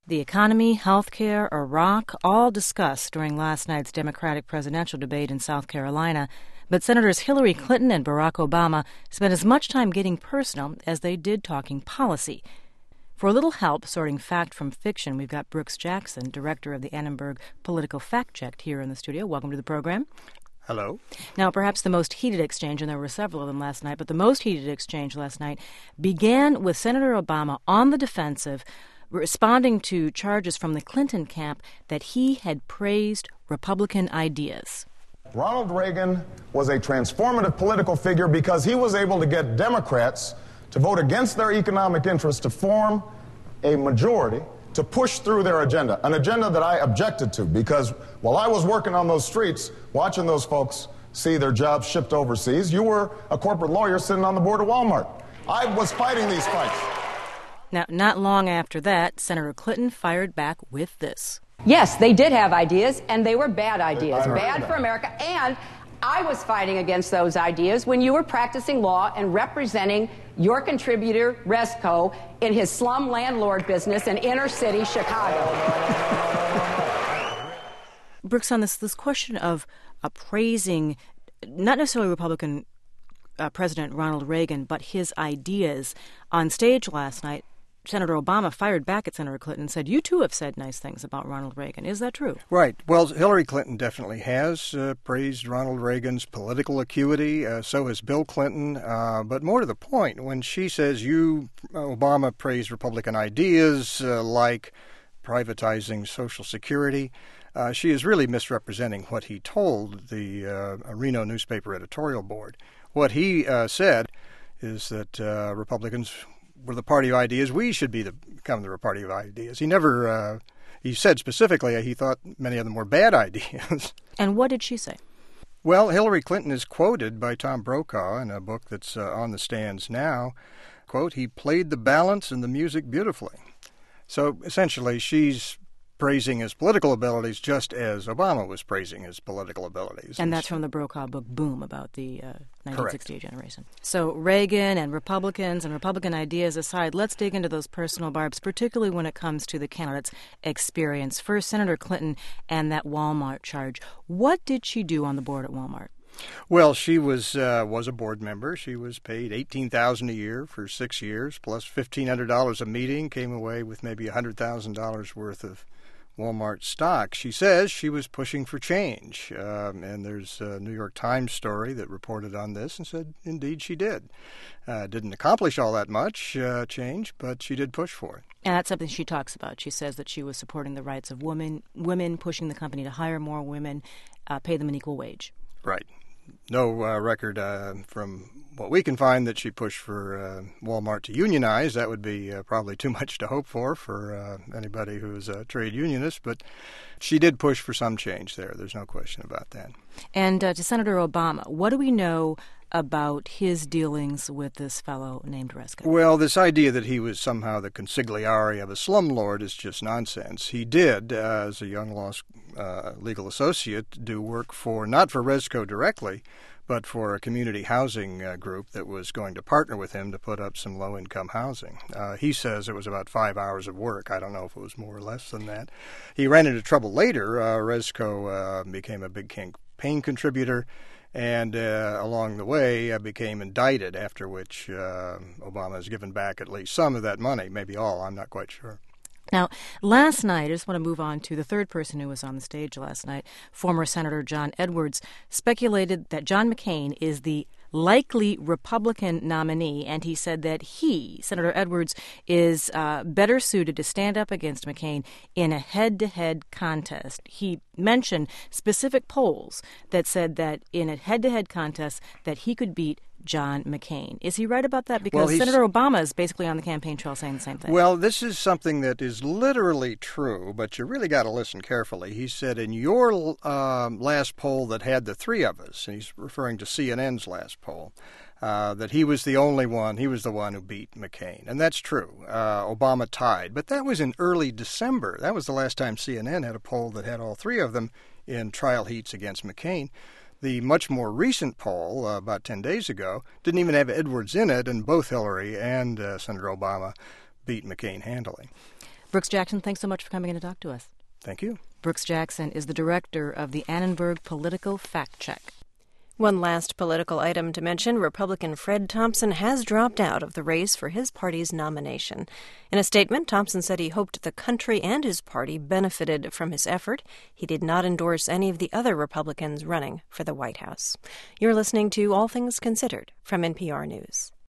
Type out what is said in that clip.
The economy, health care, Iraq, all discussed during last night's Democratic presidential debate in South Carolina. But Senators Hillary Clinton and Barack Obama spent as much time getting personal as they did talking policy. For a little help sorting fact from fiction, we've got Brooks Jackson, director of the Annenberg Political Fact Check, here in the studio. Welcome to the program. Hello. Now, perhaps the most heated exchange, and there were several of them last night, but the most heated exchange last night began with Senator Obama on the defensive, responding to charges from the Clinton camp that he had praised Republican ideas. Ronald Reagan was a transformative political figure because he was able to get Democrats to vote against their economic interests to form a majority to push through their agenda, an agenda that I objected to because while I was working on those streets, watching those folks see their jobs shipped overseas, you were a corporate lawyer sitting on the board of Walmart. I was fighting these fights. Now, not long after that, Senator Clinton fired back with this. Yes, they did have ideas, and they were bad ideas, bad for America. And I was fighting against those ideas when you were practicing law and representing your contributor, Resco, in his slum landlord business in inner city Chicago. Brooks, on this question of praising not necessarily Republican President Ronald Reagan, but his ideas on stage last night, Senator Obama fired back at Senator Clinton and said, you too have said nice things about Ronald Reagan. Is that true? Right. Well, Hillary Clinton definitely has praised Ronald Reagan's political acuity. So has Bill Clinton. But more to the point, when she says you, Obama, praised Republican ideas like privatizing Social Security, she is really misrepresenting what he told the Reno newspaper editorial board. What he said is that Republicans were the party of ideas. We should become the party of ideas. He said specifically he thought many of them were bad ideas. And what did she say? Well, Hillary Clinton is quoted by Tom Brokaw in a book that's on the stands now. Quote, he played the balance and the music beautifully. So essentially she's praising his political abilities just as Obama was praising his political abilities. And that's from the Brokaw book, Boom, about the 1968 generation. So Reagan and Republicans and Republican ideas aside, let's dig into those personal barbs, particularly when it comes to the candidate's experience. First, Senator Clinton and that Walmart charge. What did she do on the board at Walmart? Well, she was a board member. She was paid $18,000 a year for 6 years, plus $1,500 a meeting, came away with maybe $100,000 worth of Walmart stock. She says she was pushing for change, and there's a New York Times story that reported on this and said, indeed, she did. Didn't accomplish all that much change, but she did push for it. And that's something she talks about. She says that she was supporting the rights of women, pushing the company to hire more women, pay them an equal wage. Right. No record from what we can find that she pushed for Walmart to unionize. That would be probably too much to hope for anybody who's a trade unionist. But she did push for some change there. There's no question about that. And to Senator Obama, what do we know about his dealings with this fellow named Resco? Well, this idea that he was somehow the consigliere of a slumlord is just nonsense. He did, as a young legal associate, do work not for Resco directly, but for a community housing group that was going to partner with him to put up some low-income housing. He says it was about 5 hours of work. I don't know if it was more or less than that. He ran into trouble later. Resco became a big campaign contributor, and along the way became indicted, after which Obama has given back at least some of that money, maybe all, I'm not quite sure. Now, last night, I just want to move on to the third person who was on the stage last night. Former Senator John Edwards speculated that John McCain is the likely Republican nominee, and he said that Senator Edwards, is better suited to stand up against McCain in a head-to-head contest. He mentioned specific polls that said that in a head-to-head contest that he could beat John McCain. Is he right about that? Because Senator Obama is basically on the campaign trail saying the same thing. Well, this is something that is literally true, but you really got to listen carefully. He said in your last poll that had the three of us, and he's referring to CNN's last poll, that he was the only one, he was the one who beat McCain. And that's true. Obama tied. But that was in early December. That was the last time CNN had a poll that had all three of them in trial heats against McCain. The much more recent poll, about 10 days ago, didn't even have Edwards in it, and both Hillary and Senator Obama beat McCain handily. Brooks Jackson, thanks so much for coming in to talk to us. Thank you. Brooks Jackson is the director of the Annenberg Political Fact Check. One last political item to mention, Republican Fred Thompson has dropped out of the race for his party's nomination. In a statement, Thompson said he hoped the country and his party benefited from his effort. He did not endorse any of the other Republicans running for the White House. You're listening to All Things Considered from NPR News.